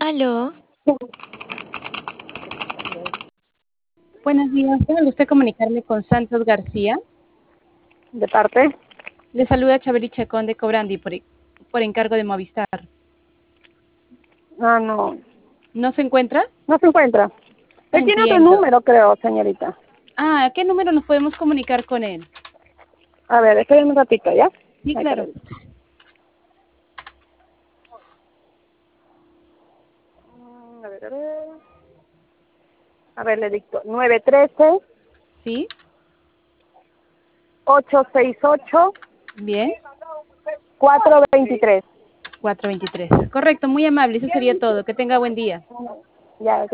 Aló, Buenos días, me gusta comunicarme con Santos García. ¿De parte? Le saluda Chabeli Chacón de Cobrandi por encargo de Movistar. Ah, no. ¿No se encuentra? No se encuentra. Él tiene otro Entiendo. número, creo, señorita. Ah, ¿a qué número nos podemos comunicar con él? A ver, espérenme un ratito, ¿ya? Sí, Ahí claro. está. A ver, a ver. A ver, le dicto. 913 ¿Sí? 868 Bien. 423. 423. Correcto, muy amable. Eso sería todo. Que tenga buen día. Ya,